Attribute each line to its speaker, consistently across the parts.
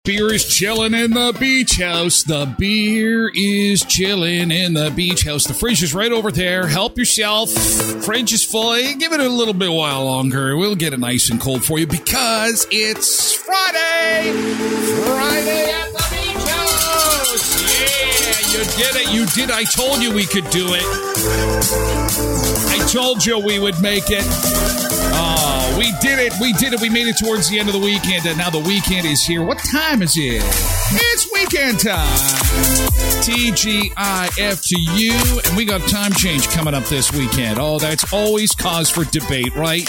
Speaker 1: Beer is chilling in the beach house. The beer is chilling in the beach house. The fridge is right over there. Help yourself. Fridge is full. Give it a little bit while longer. We'll get it nice and cold for you because it's Friday. Friday at the beach house. Yeah, you did it. You did. I told you we could do it. I told you we would make it. Oh, we did it. We did it. We made it towards the end of the weekend, and now the weekend is here. What time is it? It's weekend time. TGIF to you, and we got time change coming up this weekend. Oh, that's always cause for debate, right?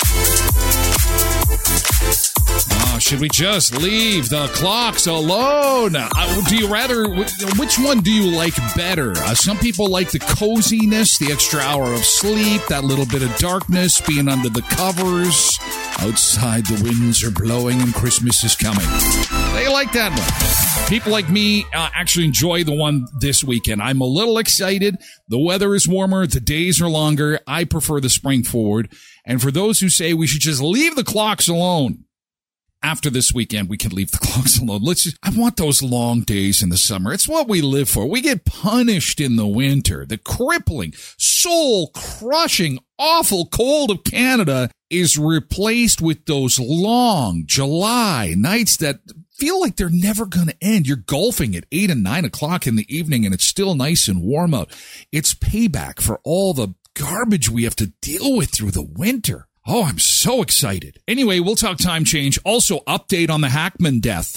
Speaker 1: Oh, should we just leave the clocks alone? Do you rather, which one do you like better? Some people like the coziness, the extra hour of sleep, that little bit of darkness, being under the covers. Outside the winds are blowing and Christmas is coming. They like that one. People like me actually enjoy the one this weekend. I'm a little excited. The weather is warmer. The days are longer. I prefer the spring forward. And for those who say we should just leave the clocks alone, after this weekend, we can leave the clocks alone. I want those long days in the summer. It's what we live for. We get punished in the winter. The crippling, soul-crushing, awful cold of Canada is replaced with those long July nights that feel like they're never going to end. You're golfing at 8 and 9 o'clock in the evening, and it's still nice and warm out. It's payback for all the garbage we have to deal with through the winter. Oh, I'm so excited. Anyway, we'll talk time change. Also, update on the Hackman death.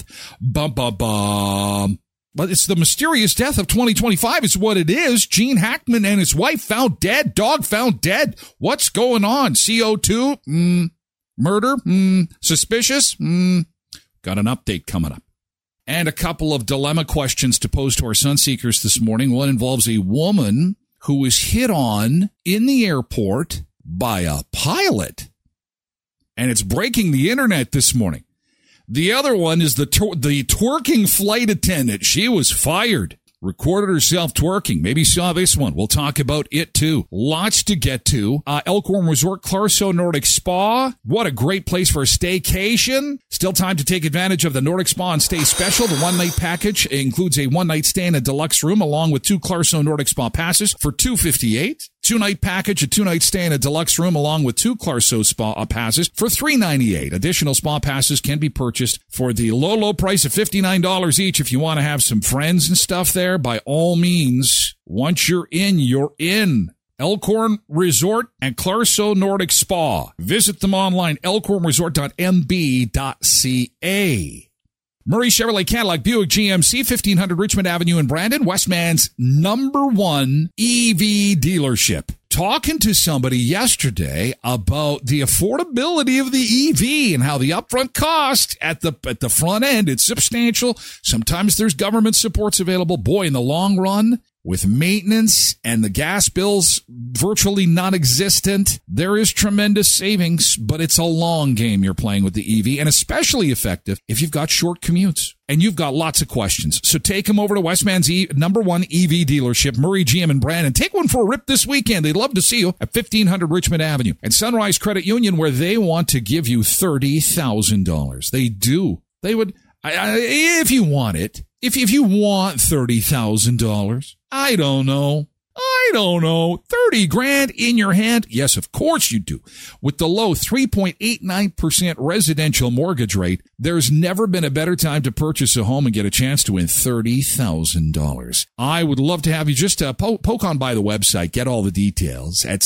Speaker 1: But it's the mysterious death of 2025 is what it is. Gene Hackman and his wife found dead. Dog found dead. What's going on? CO2? Murder? Suspicious? Got an update coming up. And a couple of dilemma questions to pose to our Sunseekers this morning. One involves a woman who was hit on in the airport by a pilot, and it's breaking the internet this morning. The other one is the twerking flight attendant. She was fired. Recorded herself twerking. Maybe saw this one. We'll talk about it too. Lots to get to. Elkhorn Resort, Clarso Nordic Spa. What a great place for a staycation. Still time to take advantage of the Nordic Spa and Stay Special. The one-night package includes a one-night stay in a deluxe room along with 2 Clarso Nordic Spa passes for $258. 2-night package, a 2-night stay in a deluxe room along with 2 Clarso Spa passes for $398. Additional spa passes can be purchased for the low price of $59 each. If you want to have some friends and stuff there, by all means, once you're in, you're in. Elkhorn Resort and Clarso Nordic Spa. Visit them online, elkhornresort.mb.ca. Murray Chevrolet Cadillac Buick GMC, 1500 Richmond Avenue in Brandon, Westman's #1 EV dealership. Talking to somebody yesterday about the affordability of the EV and how the upfront cost at the front end, it's substantial. Sometimes there's government supports available. Boy, in the long run, with maintenance and the gas bills virtually non-existent, there is tremendous savings, but it's a long game you're playing with the EV, and especially effective if you've got short commutes and you've got lots of questions. So take them over to Westman's #1 EV dealership, Murray GM in Brandon. Take one for a rip this weekend. They'd love to see you at 1500 Richmond Avenue. And Sunrise Credit Union, where they want to give you $30,000. They do. They would, if you want it. If you want $30,000, I don't know, 30 grand in your hand? Yes, of course you do. With the low 3.89% residential mortgage rate, there's never been a better time to purchase a home and get a chance to win $30,000. I would love to have you just poke on by the website, get all the details at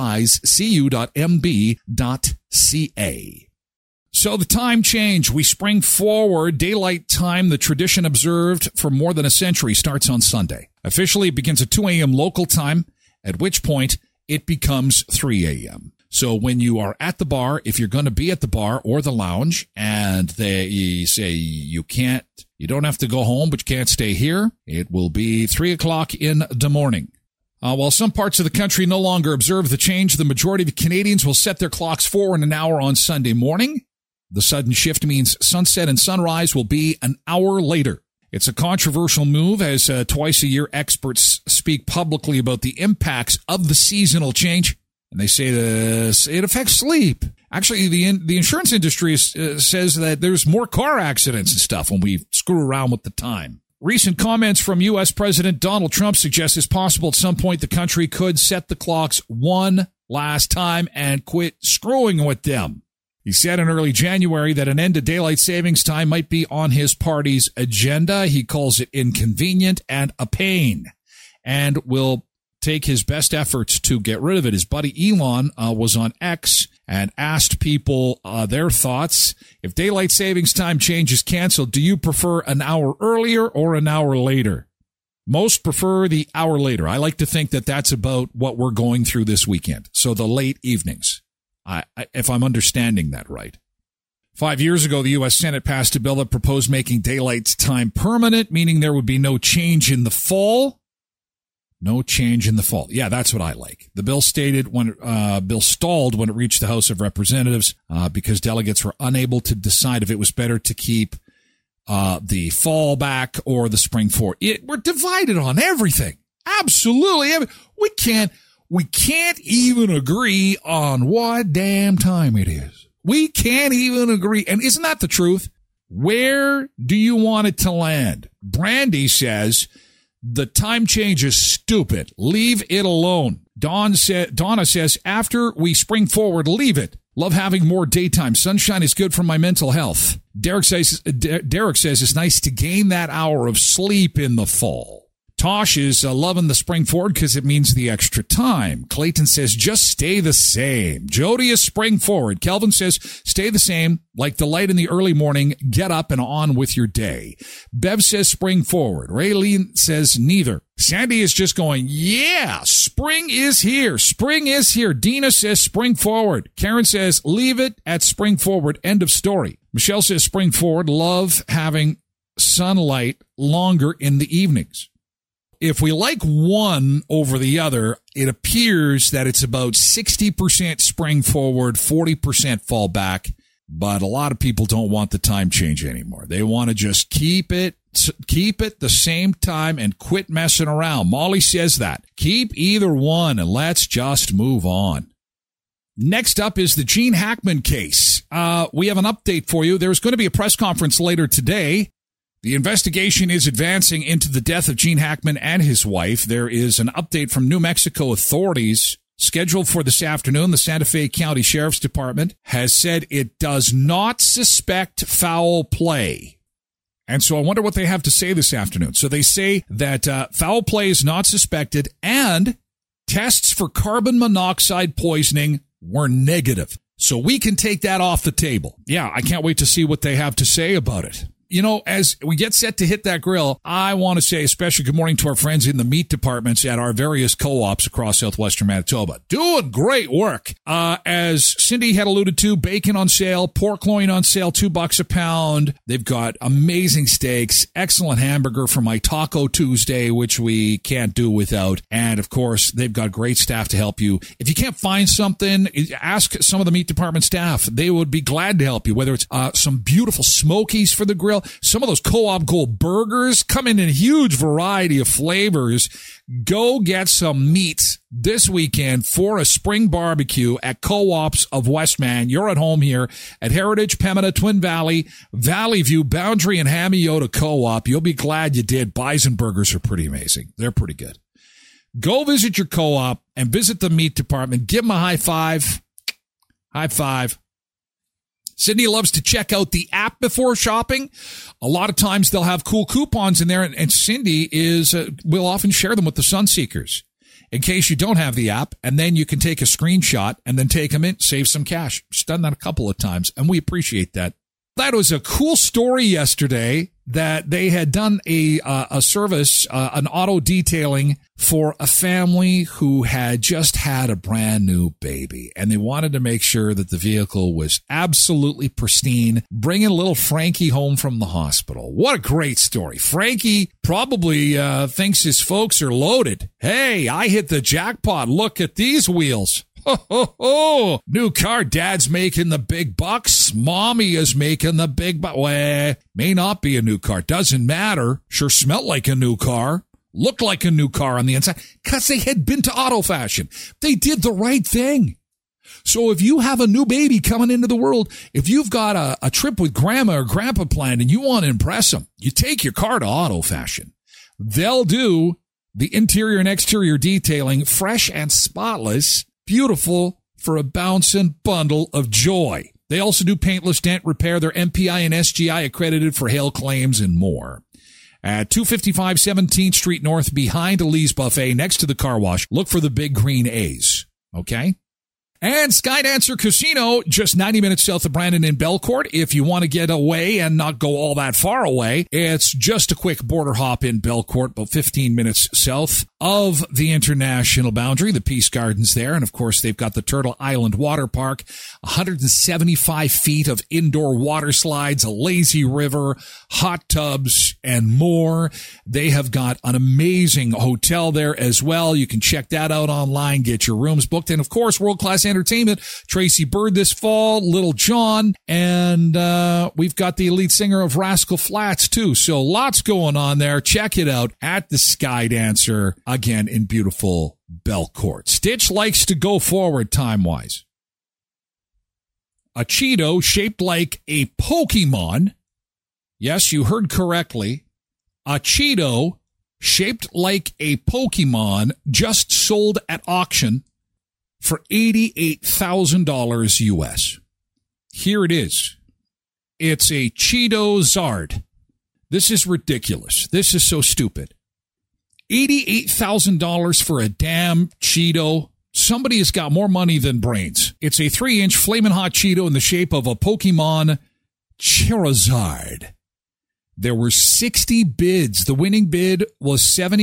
Speaker 1: sunrisecu.mb.ca. So the time change, we spring forward. Daylight time, the tradition observed for more than a century, starts on Sunday. Officially, it begins at 2 a.m. local time, at which point it becomes 3 a.m. So when you are at the bar, if you're going to be at the bar or the lounge, and they say you don't have to go home, but you can't stay here, it will be 3 o'clock in the morning. While some parts of the country no longer observe the change, the majority of Canadians will set their clocks forward an hour on Sunday morning. The sudden shift means sunset and sunrise will be an hour later. It's a controversial move as twice a year experts speak publicly about the impacts of the seasonal change. And they say it affects sleep. Actually, the insurance industry says that there's more car accidents and stuff when we screw around with the time. Recent comments from U.S. President Donald Trump suggest it's possible at some point the country could set the clocks one last time and quit screwing with them. He said in early January that an end to daylight savings time might be on his party's agenda. He calls it inconvenient and a pain and will take his best efforts to get rid of it. His buddy Elon was on X and asked people their thoughts. If daylight savings time change is canceled, do you prefer an hour earlier or an hour later? Most prefer the hour later. I like to think that that's about what we're going through this weekend. So the late evenings. If I'm understanding that right. 5 years ago, the U.S. Senate passed a bill that proposed making daylight time permanent, meaning there would be no change in the fall. No change in the fall. Yeah, that's what I like. The bill stalled when it reached the House of Representatives because delegates were unable to decide if it was better to keep the fall back or the spring forward. We're divided on everything. Absolutely. We can't even agree on what damn time it is. We can't even agree. And isn't that the truth? Where do you want it to land? Brandy says the time change is stupid. Leave it alone. Donna says after we spring forward, leave it. Love having more daytime. Sunshine is good for my mental health. Derek says it's nice to gain that hour of sleep in the fall. Tosh is loving the spring forward because it means the extra time. Clayton says, just stay the same. Jody is spring forward. Kelvin says, stay the same, like the light in the early morning. Get up and on with your day. Bev says spring forward. Raylene says neither. Sandy is just going, yeah, spring is here. Spring is here. Dina says spring forward. Karen says, leave it at spring forward. End of story. Michelle says spring forward. Love having sunlight longer in the evenings. If we like one over the other, it appears that it's about 60% spring forward, 40% fall back. But a lot of people don't want the time change anymore. They want to just keep it the same time and quit messing around. Molly says that. Keep either one and let's just move on. Next up is the Gene Hackman case. We have an update for you. There's going to be a press conference later today. The investigation is advancing into the death of Gene Hackman and his wife. There is an update from New Mexico authorities scheduled for this afternoon. The Santa Fe County Sheriff's Department has said it does not suspect foul play. And so I wonder what they have to say this afternoon. So they say that foul play is not suspected and tests for carbon monoxide poisoning were negative. So we can take that off the table. Yeah, I can't wait to see what they have to say about it. You know, as we get set to hit that grill, I want to say a special good morning to our friends in the meat departments at our various co-ops across southwestern Manitoba. Doing great work. As Cindy had alluded to, bacon on sale, pork loin on sale, $2 a pound. They've got amazing steaks, excellent hamburger for my Taco Tuesday, which we can't do without. And, of course, they've got great staff to help you. If you can't find something, ask some of the meat department staff. They would be glad to help you, whether it's some beautiful smokies for the grill. Some of those Co-op Gold burgers come in a huge variety of flavors. Go get some meats this weekend for a spring barbecue at Co-ops of Westman. You're at home here at Heritage, Pembina, Twin Valley, Valley View, Boundary, and Hamiota Co-op. You'll be glad you did. Bison burgers are pretty amazing. They're pretty good. Go visit your co-op and visit the meat department. Give them a high five. High five. Sydney loves to check out the app before shopping. A lot of times they'll have cool coupons in there, and Cindy will often share them with the Sunseekers in case you don't have the app, and then you can take a screenshot and then take them in, save some cash. She's done that a couple of times, and we appreciate that. That was a cool story yesterday that they had done a service, an auto detailing for a family who had just had a brand new baby. And they wanted to make sure that the vehicle was absolutely pristine, bringing little Frankie home from the hospital. What a great story. Frankie probably thinks his folks are loaded. Hey, I hit the jackpot. Look at these wheels. Ho, ho, ho. New car, dad's making the big bucks. Mommy is making the big bucks. Well, may not be a new car. Doesn't matter. Sure smelled like a new car. Looked like a new car on the inside because they had been to Auto Fashion. They did the right thing. So if you have a new baby coming into the world, if you've got a trip with grandma or grandpa planned and you want to impress them, you take your car to Auto Fashion. They'll do the interior and exterior detailing, fresh and spotless, beautiful for a bouncing bundle of joy. They also do paintless dent repair. They're MPI and SGI accredited for hail claims and more. At 255 17th Street North, behind Lee's Buffet, next to the car wash, look for the big green A's. Okay? And Skydancer Casino, just 90 minutes south of Brandon in Belcourt. If you want to get away and not go all that far away, it's just a quick border hop in Belcourt, about 15 minutes south of the international boundary, the Peace Gardens there. And of course, they've got the Turtle Island Water Park, 175 feet of indoor water slides, a lazy river, hot tubs, and more. They have got an amazing hotel there as well. You can check that out online, get your rooms booked. And of course, world-class entertainment, Tracy Bird this fall, Little John, and we've got the lead singer of Rascal Flatts too. So lots going on there. Check it out at the Skydancer, again in beautiful Belcourt. Stitch likes to go forward time-wise. A Cheeto shaped like a Pokemon. Yes, you heard correctly. A Cheeto shaped like a Pokemon just sold at auction for $88,000 US. Here it is. It's a Cheeto Zard. This is ridiculous. This is so stupid. $88,000 for a damn Cheeto. Somebody has got more money than brains. It's a 3-inch flamin' hot Cheeto in the shape of a Pokemon Charizard. There were 60 bids. The winning bid was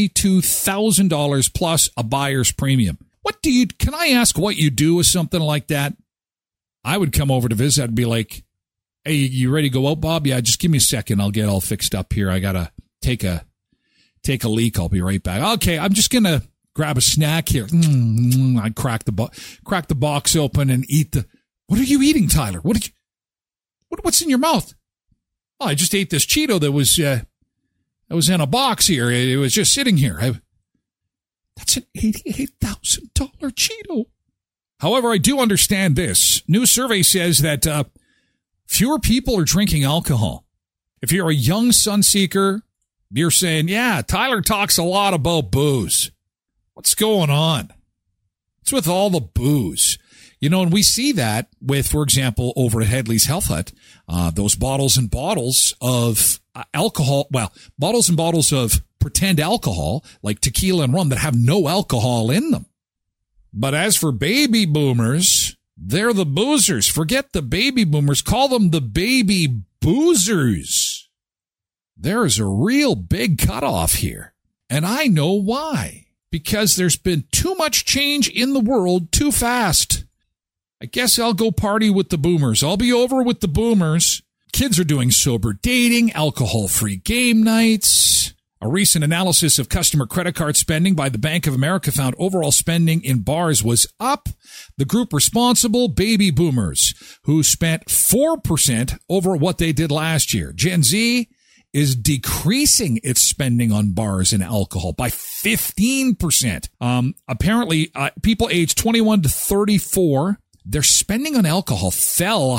Speaker 1: $72,000 plus a buyer's premium. Can I ask what you do with something like that? I would come over to visit and be like, hey, you ready to go out, Bob? Yeah, just give me a second. I'll get all fixed up here. I got to take a leak. I'll be right back. Okay, I'm just going to grab a snack here. I'd crack the box open and eat what are you eating, Tyler? What's in your mouth? Oh, I just ate this Cheeto that was in a box here. It was just sitting here. That's an $88,000 Cheeto. However, I do understand this. New survey says that fewer people are drinking alcohol. If you're a young sun seeker, you're saying, yeah, Tyler talks a lot about booze. What's going on? What's with all the booze? You know, and we see that with, for example, over at Headley's Health Hut, those bottles and bottles of alcohol, bottles and bottles of pretend alcohol, like tequila and rum, that have no alcohol in them. But as for baby boomers, they're the boozers. Forget the baby boomers. Call them the baby boozers. There's a real big cutoff here. And I know why. Because there's been too much change in the world too fast. I guess I'll go party with the boomers. I'll be over with the boomers. Kids are doing sober dating, alcohol-free game nights. A recent analysis of customer credit card spending by the Bank of America found overall spending in bars was up. The group responsible, baby boomers, who spent 4% over what they did last year. Gen Z is decreasing its spending on bars and alcohol by 15%. Apparently, people aged 21 to 34, their spending on alcohol fell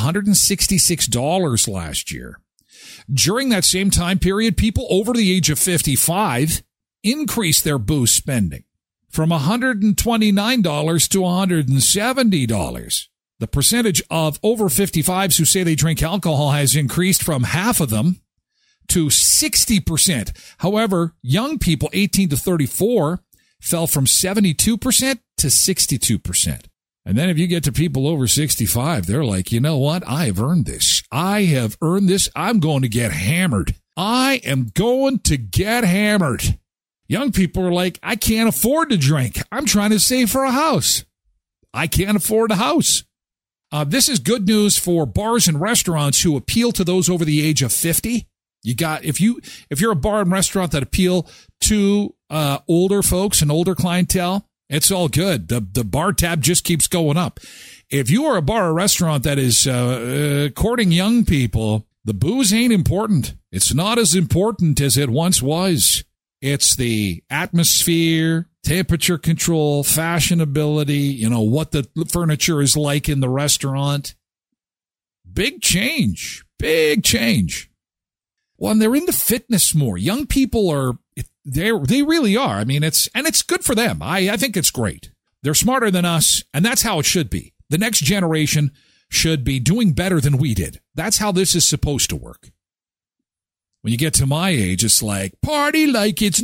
Speaker 1: $166 last year. During that same time period, people over the age of 55 increased their booze spending from $129 to $170. The percentage of over 55s who say they drink alcohol has increased from half of them to 60%. However, young people 18 to 34 fell from 72% to 62%. And then if you get to people over 65, they're like, you know what? I have earned this. I have earned this. I'm going to get hammered. I am going to get hammered. Young people are like, I can't afford to drink. I'm trying to save for a house. I can't afford a house. This is good news for bars and restaurants who appeal to those over the age of 50. You got, if you're a bar and restaurant that appeal to older folks and older clientele, it's all good. The bar tab just keeps going up. If you are a bar or restaurant that is courting young people, the booze ain't important. It's not as important as it once was. It's the atmosphere, temperature control, fashionability, what the furniture is like in the restaurant. Big change. Big change. Well, and they're into fitness more. Young people they really are. I mean, it's good for them. I think it's great. They're smarter than us, and that's how it should be. The next generation should be doing better than we did. That's how this is supposed to work. When you get to my age, it's like, party like it's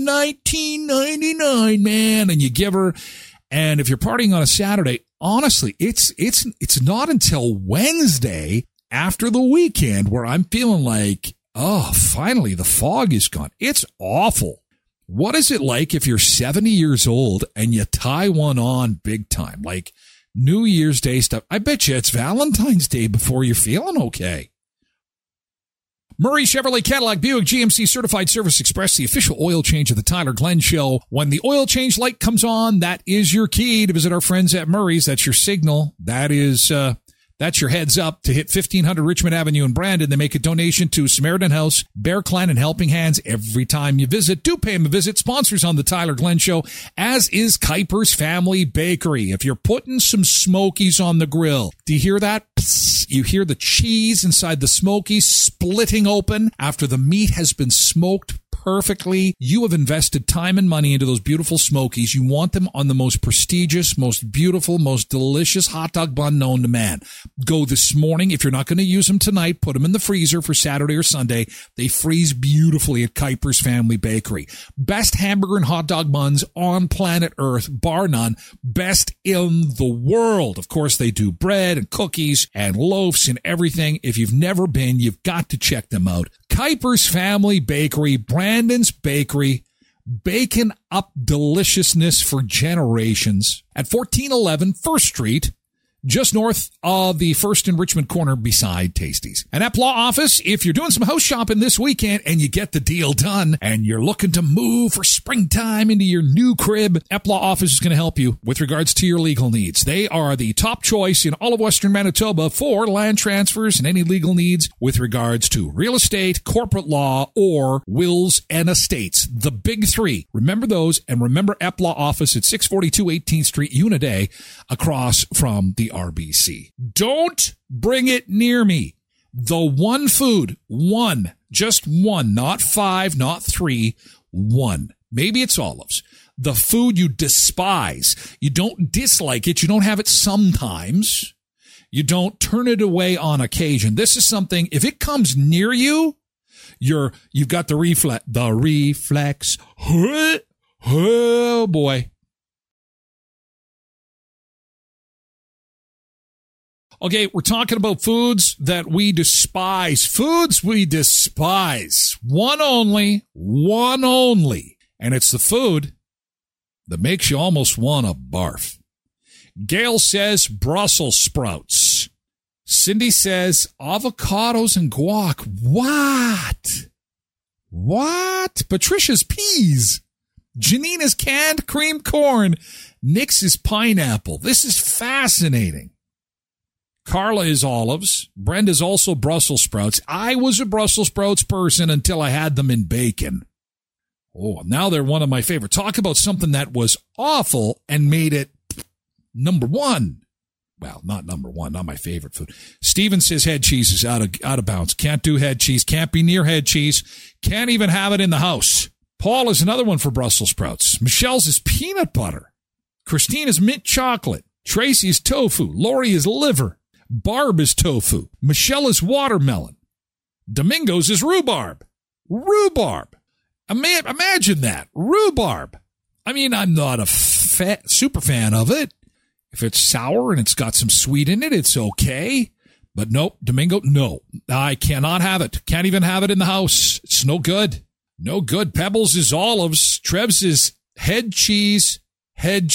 Speaker 1: 1999, man. And you give her, and if you're partying on a Saturday, honestly, it's not until Wednesday after the weekend where I'm feeling like, oh, finally, the fog is gone. It's awful. What is it like if you're 70 years old and you tie one on big time, like New Year's Day stuff? I bet you it's Valentine's Day before you're feeling okay. Murray Chevrolet Cadillac Buick GMC Certified Service Express, the official oil change of the Tyler Glenn Show. When the oil change light comes on, that is your key to visit our friends at Murray's. That's your signal. That's your heads up to hit 1500 Richmond Avenue in Brandon. They make a donation to Samaritan House, Bear Clan, and Helping Hands every time you visit. Do pay them a visit. Sponsors on the Tyler Glenn Show, as is Kuiper's Family Bakery. If you're putting some Smokies on the grill, do you hear that? Psst, you hear the cheese inside the Smokies splitting open after the meat has been smoked perfectly. You have invested time and money into those beautiful Smokies. You want them on the most prestigious, most beautiful, most delicious hot dog bun known to man. Go this morning. If you're not going to use them tonight, put them in the freezer for Saturday or Sunday. They freeze beautifully at Kuiper's Family Bakery. Best hamburger and hot dog buns on planet Earth, bar none. Best in the world. Of course, they do bread and cookies and loaves and everything. If you've never been, you've got to check them out. Kuiper's Family Bakery, Brandon's Bakery, baking up deliciousness for generations at 1411 First Street, just north of the First and Richmond corner beside Tasties. An Epp Law Office, if you're doing some house shopping this weekend and you get the deal done and you're looking to move for springtime into your new crib, Epp Law Office is going to help you with regards to your legal needs. They are the top choice in all of Western Manitoba for land transfers and any legal needs with regards to real estate, corporate law, or wills and estates. The big three. Remember those, and remember Epp Law Office at 642 18th Street, Una Day, across from the RBC. Don't bring it near me. The one food, one, just one, not five, not three, one. Maybe it's olives. The food you despise. You don't dislike it. You don't have it sometimes. You don't turn it away on occasion. This is something, if it comes near you, you've got the reflex. Oh boy. Okay, we're talking about foods that we despise. Foods we despise. One only. And it's the food that makes you almost want to barf. Gail says Brussels sprouts. Cindy says avocados and guac. What? Patricia's peas. Janina's canned cream corn. Nick's is pineapple. This is fascinating. Carla is olives. Brenda's also Brussels sprouts. I was a Brussels sprouts person until I had them in bacon. Oh, now they're one of my favorite. Talk about something that was awful and made it number one. Well, not number one, not my favorite food. Steven says head cheese is out of bounds. Can't do head cheese. Can't be near head cheese. Can't even have it in the house. Paul is another one for Brussels sprouts. Michelle's is peanut butter. Christine is mint chocolate. Tracy's tofu. Lori is liver. Barb is tofu. Michelle is watermelon. Domingo's is rhubarb. Imagine that. Rhubarb. I mean, I'm not a super fan of it. If it's sour and it's got some sweet in it, it's okay. But nope, Domingo, no. I cannot have it. Can't even have it in the house. It's no good. No good. Pebbles is olives. Trev's is head cheese. Head.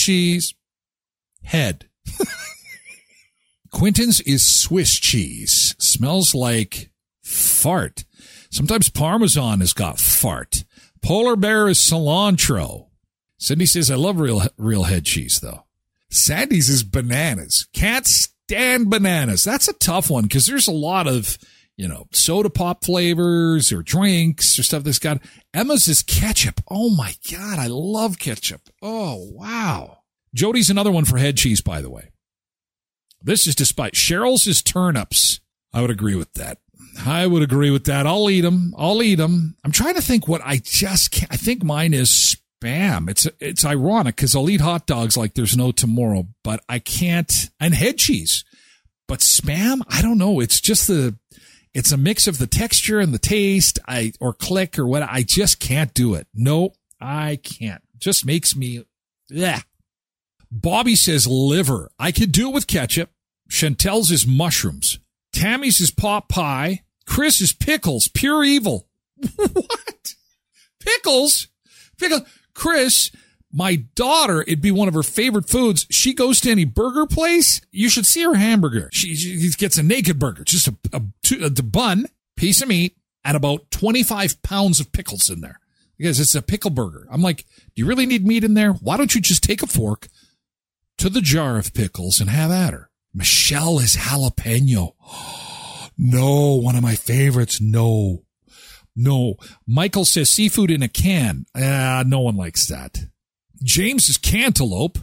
Speaker 1: Quinton's is Swiss cheese. Smells like fart. Sometimes Parmesan has got fart. Polar Bear is cilantro. Cindy says, I love real head cheese, though. Sandy's is bananas. Can't stand bananas. That's a tough one because there's a lot of soda pop flavors or drinks or stuff that's got. Emma's is ketchup. Oh my God, I love ketchup. Oh, wow. Jody's another one for head cheese, by the way. This is despite Cheryl's is turnips. I would agree with that. I'll eat them. I'm trying to think what I just can't. I think mine is Spam. It's ironic because I'll eat hot dogs like there's no tomorrow, but I can't. And head cheese. But Spam, I don't know. It's just it's a mix of the texture and the taste, or click or what. I just can't do it. No, I can't. Just makes me, yeah. Bobby says liver. I could do it with ketchup. Chantel's is mushrooms. Tammy's is pot pie. Chris is pickles. Pure evil. What? Pickles? Chris, my daughter, it'd be one of her favorite foods. She goes to any burger place. You should see her hamburger. She gets a naked burger, just a bun, piece of meat, and about 25 pounds of pickles in there. Because it's a pickle burger. I'm like, do you really need meat in there? Why don't you just take a fork to the jar of pickles and have at her? Michelle is jalapeno. No, one of my favorites. No. Michael says seafood in a can. No one likes that. James is cantaloupe.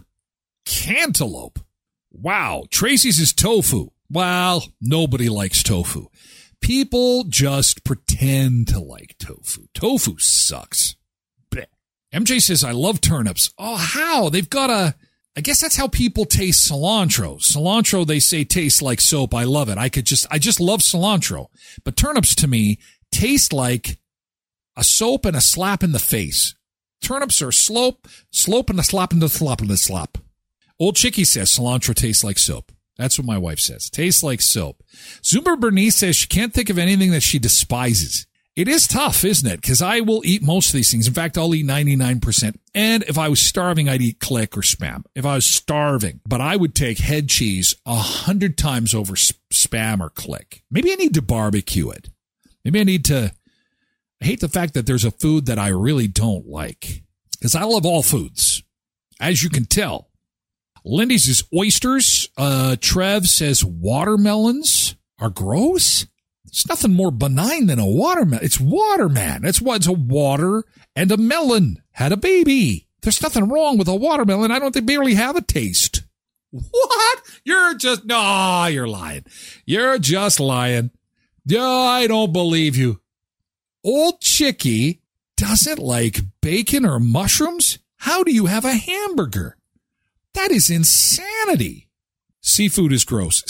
Speaker 1: Wow. Tracy's is tofu. Well, nobody likes tofu. People just pretend to like tofu. Tofu sucks. Blech. MJ says, I love turnips. Oh, how? They've got I guess that's how people taste cilantro. Cilantro, they say, tastes like soap. I love it. I just love cilantro. But turnips to me taste like a soap and a slap in the face. Turnips are slope and a slap in the slop. Old Chickie says cilantro tastes like soap. That's what my wife says. Tastes like soap. Zumba Bernice says she can't think of anything that she despises. It is tough, isn't it? Because I will eat most of these things. In fact, I'll eat 99%. And if I was starving, I'd eat Click or Spam. If I was starving. But I would take head cheese 100 times over Spam or Click. Maybe I need to barbecue it. Maybe I need to. I hate the fact that there's a food that I really don't like. Because I love all foods. As you can tell. Lindy's is oysters. Trev says watermelons are gross. It's nothing more benign than a watermelon. It's water, man. It's a water and a melon had a baby. There's nothing wrong with a watermelon. They barely have a taste. What? You're lying. You're just lying. I don't believe you. Old Chickie doesn't like bacon or mushrooms? How do you have a hamburger? That is insanity. Seafood is gross.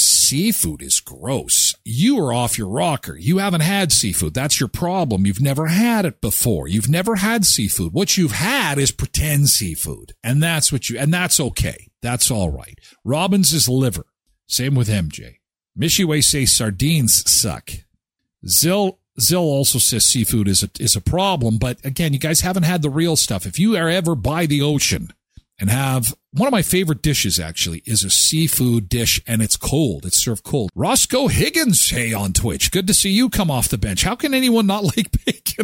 Speaker 1: You are off your rocker. You haven't had seafood. That's your problem. You've never had it before. You've never had seafood. What you've had is pretend seafood. And that's okay. That's all right. Robbins is liver. Same with MJ. Mishiway says sardines suck. Zill also says seafood is a problem. But again, you guys haven't had the real stuff. If you are ever by the ocean and have one of my favorite dishes, actually, is a seafood dish, and it's cold. It's served cold. Roscoe Higgins, hey, on Twitch. Good to see you come off the bench. How can anyone not like bacon?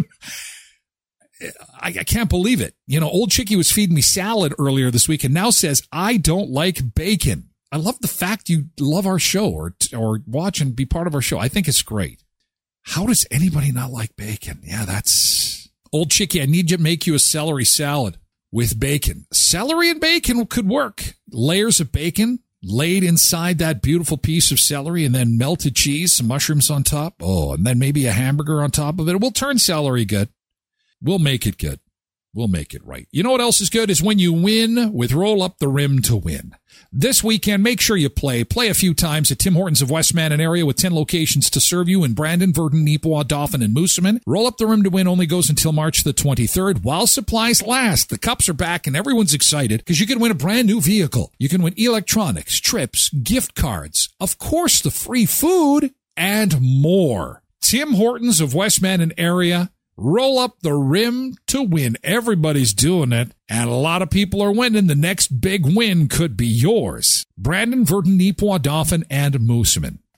Speaker 1: I can't believe it. Old Chickie was feeding me salad earlier this week and now says, I don't like bacon. I love the fact you love our show or watch and be part of our show. I think it's great. How does anybody not like bacon? Yeah, that's... Old Chickie, I need to make you a celery salad. With bacon. Celery and bacon could work. Layers of bacon laid inside that beautiful piece of celery and then melted cheese, some mushrooms on top. Oh, and then maybe a hamburger on top of it. We'll turn celery good. We'll make it good. We'll make it right. You know what else is good is when you win with Roll Up the Rim to win. This weekend, make sure you play a few times at Tim Hortons of Westman and area with 10 locations to serve you in Brandon, Verdon, Neepawa, Dauphin, and Moosomin. Roll Up the Rim to win only goes until March the 23rd while supplies last. The cups are back and everyone's excited because you can win a brand new vehicle. You can win electronics, trips, gift cards, of course the free food, and more. Tim Hortons of Westman and area. Roll up the rim to win. Everybody's doing it, and a lot of people are winning. The next big win could be yours. Brandon, Verdon, Neepawa, Dauphin, and Moosomin.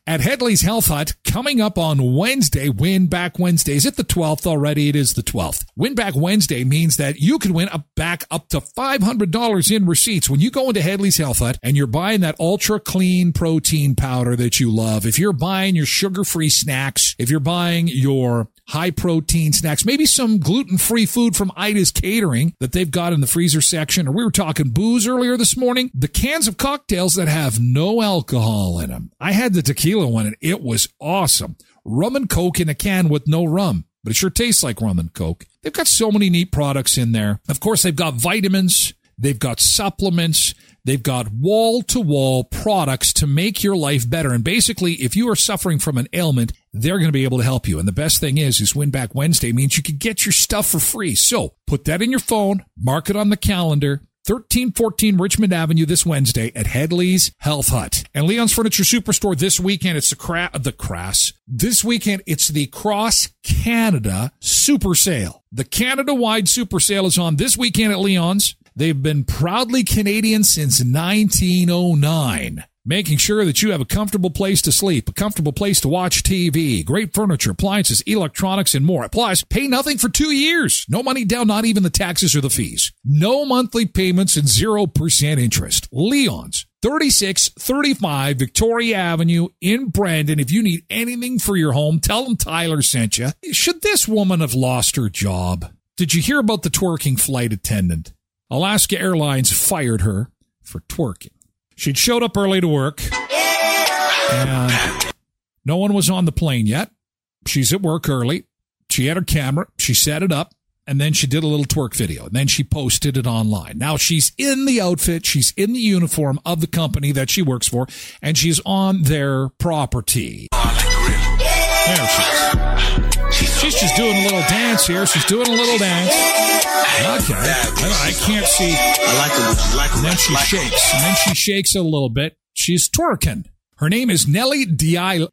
Speaker 1: at Headley's Health Hut coming up on Wednesday, Win Back Wednesday. Is it the 12th already? It is the 12th. Win Back Wednesday means that you can win back up to $500 in receipts when you go into Headley's Health Hut and you're buying that ultra clean protein powder that you love. If you're buying your sugar-free snacks, if you're buying your high-protein snacks, maybe some gluten-free food from Ida's Catering that they've got in the freezer section, or we were talking booze earlier this morning, the cans of cocktails that have no alcohol in them. I had the tequila one, and it was awesome. Rum and Coke in a can with no rum, but it sure tastes like rum and Coke. They've got so many neat products in there. Of course, they've got vitamins, they've got supplements, they've got wall-to-wall products to make your life better. And basically, if you are suffering from an ailment, they're going to be able to help you. And the best thing is Win Back Wednesday means you can get your stuff for free. So put that in your phone, mark it on the calendar, 1314 Richmond Avenue this Wednesday at Headley's Health Hut. And Leon's Furniture Superstore this weekend, it's This weekend, it's the Cross Canada Super Sale. The Canada-wide Super Sale is on this weekend at Leon's. They've been proudly Canadian since 1909. Making sure that you have a comfortable place to sleep, a comfortable place to watch TV, great furniture, appliances, electronics, and more. Plus, pay nothing for 2 years. No money down, not even the taxes or the fees. No monthly payments and 0% interest. Leon's, 3635 Victoria Avenue in Brandon. If you need anything for your home, tell them Tyler sent you. Should this woman have lost her job? Did you hear about the twerking flight attendant? Alaska Airlines fired her for twerking. She'd showed up early to work, and no one was on the plane yet. She's at work early. She had her camera. She set it up, and then she did a little twerk video, and then she posted it online. Now, she's in the outfit. She's in the uniform of the company that she works for, and she's on their property. There she is. She's just doing a little dance here. She's doing a little dance. Okay. I can't see. And then she shakes. And then she shakes a little bit. She's twerking. Her name is Nelly Deila.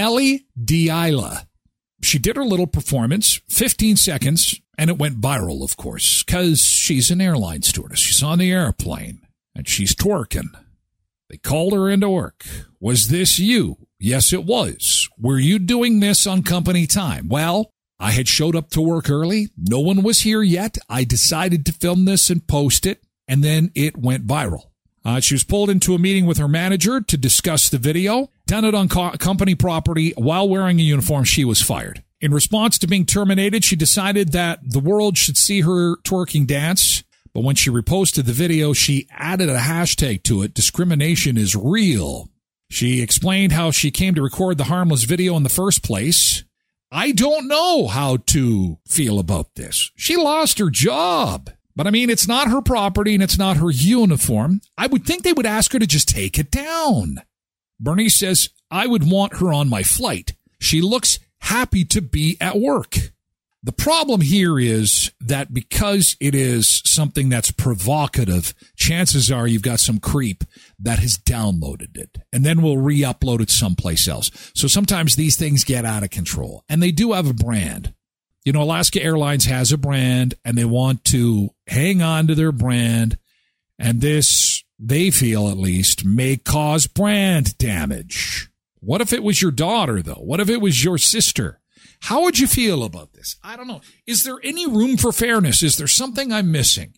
Speaker 1: She did her little performance, 15 seconds, and it went viral, of course, because she's an airline stewardess. She's on the airplane, and she's twerking. They called her into work. Was this you? Yes, it was. Were you doing this on company time? Well, I had showed up to work early. No one was here yet. I decided to film this and post it, and then it went viral. She was pulled into a meeting with her manager to discuss the video. Done it on company property while wearing a uniform. She was fired. In response to being terminated, she decided that the world should see her twerking dance. But when she reposted the video, she added a hashtag to it. Discrimination is real. She explained how she came to record the harmless video in the first place. I don't know how to feel about this. She lost her job. But I mean, it's not her property and it's not her uniform. I would think they would ask her to just take it down. Bernice says, I would want her on my flight. She looks happy to be at work. The problem here is that because it is something that's provocative, chances are you've got some creep that has downloaded it and then will re-upload it someplace else. So sometimes these things get out of control, and they do have a brand. You know, Alaska Airlines has a brand, and they want to hang on to their brand, and this, they feel at least, may cause brand damage. What if it was your daughter, though? What if it was your sister? How would you feel about this? I don't know. Is there any room for fairness? Is there something I'm missing?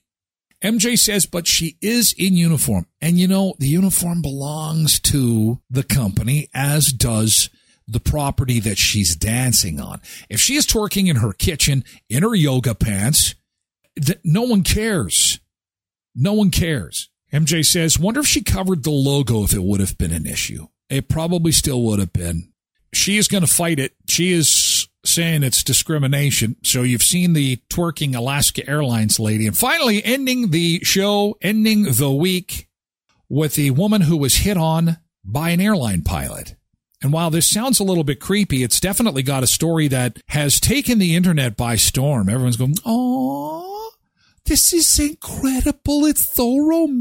Speaker 1: MJ says, but she is in uniform. And, you know, the uniform belongs to the company, as does the property that she's dancing on. If she is twerking in her kitchen, in her yoga pants, no one cares. No one cares. MJ says, wonder if she covered the logo if it would have been an issue. It probably still would have been. She is going to fight it. She is saying it's discrimination. So you've seen the twerking Alaska Airlines lady. And finally, ending the show, ending the week with a woman who was hit on by an airline pilot. And while this sounds a little bit creepy, it's definitely got a story that has taken the internet by storm. Everyone's going, oh, this is incredible. It's so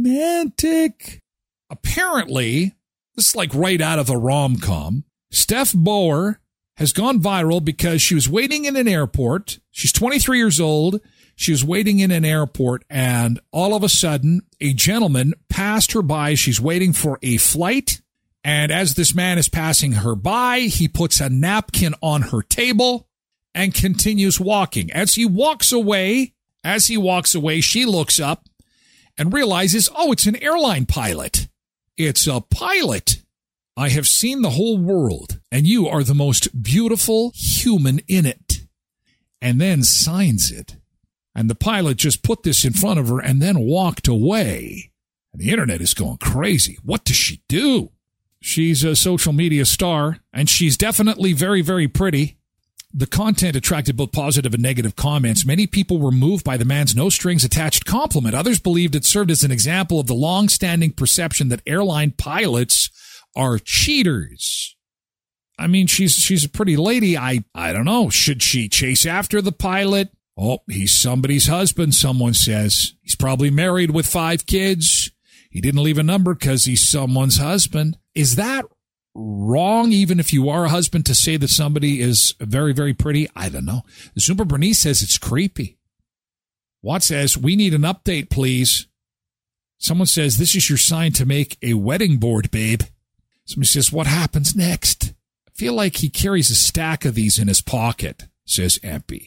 Speaker 1: romantic. Apparently, this is like right out of a rom-com. Steph Bauer has gone viral because she was waiting in an airport. She's 23 years old. She was waiting in an airport, and all of a sudden, a gentleman passed her by. She's waiting for a flight, And as this man is passing her by, he puts a napkin on her table and continues walking. As he walks away, she looks up and realizes, oh, it's an airline pilot. It's a pilot. I have seen the whole world, and you are the most beautiful human in it. And then signs it. And the pilot just put this in front of her and then walked away. And the internet is going crazy. What does she do? She's a social media star, and she's definitely very, very pretty. The content attracted both positive and negative comments. Many people were moved by the man's no-strings-attached compliment. Others believed it served as an example of the long-standing perception that airline pilots are cheaters. I mean, she's a pretty lady. I don't know. Should she chase after the pilot? Oh, he's somebody's husband, someone says. He's probably married with 5 kids. He didn't leave a number because he's someone's husband. Is that wrong, even if you are a husband, to say that somebody is very, very pretty? I don't know. Zumba Bernice says it's creepy. Watt says, we need an update, please. Someone says, this is your sign to make a wedding board, babe. Somebody says, what happens next? I feel like he carries a stack of these in his pocket, says Empy.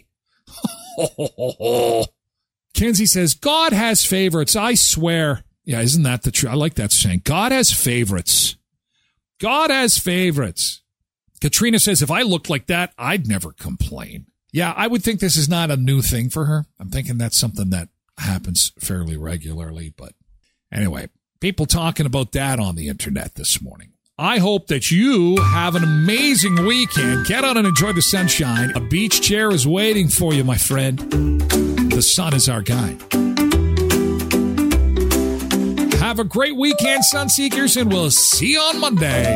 Speaker 1: Kenzie says, God has favorites, I swear. Yeah, isn't that the truth? I like that saying. God has favorites. God has favorites. Katrina says, if I looked like that, I'd never complain. Yeah, I would think this is not a new thing for her. I'm thinking that's something that happens fairly regularly. But anyway, people talking about that on the internet this morning. I hope that you have an amazing weekend. Get out and enjoy the sunshine. A beach chair is waiting for you, my friend. The sun is our guide. Have a great weekend, Sunseekers, and we'll see you on Monday.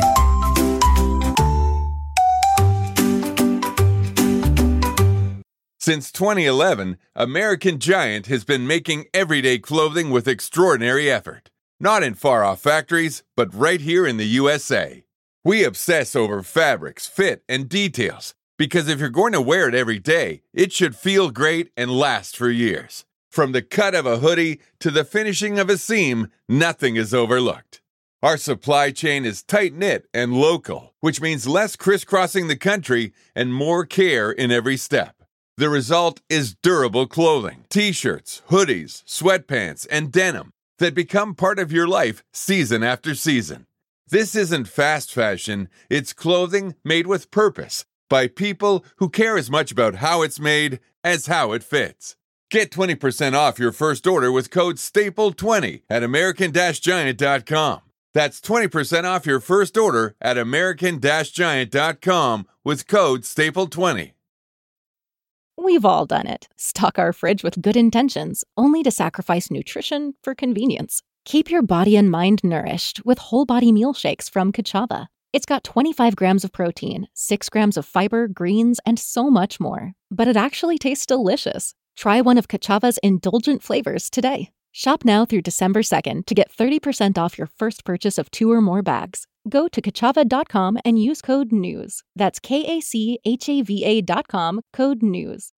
Speaker 2: Since 2011, American Giant has been making everyday clothing with extraordinary effort. Not in far-off factories, but right here in the USA. We obsess over fabrics, fit, and details, because if you're going to wear it every day, it should feel great and last for years. From the cut of a hoodie to the finishing of a seam, nothing is overlooked. Our supply chain is tight-knit and local, which means less crisscrossing the country and more care in every step. The result is durable clothing, t-shirts, hoodies, sweatpants, and denim that become part of your life season after season. This isn't fast fashion, it's clothing made with purpose by people who care as much about how it's made as how it fits. Get 20% off your first order with code STAPLE20 at American-Giant.com. That's 20% off your first order at American-Giant.com with code STAPLE20.
Speaker 3: We've all done it. Stock our fridge with good intentions, only to sacrifice nutrition for convenience. Keep your body and mind nourished with whole body meal shakes from Kachava. It's got 25 grams of protein, 6 grams of fiber, greens, and so much more. But it actually tastes delicious. Try one of Kachava's indulgent flavors today. Shop now through December 2nd to get 30% off your first purchase of 2 or more bags. Go to Kachava.com and use code NEWS. That's KACHAVA.com, code NEWS.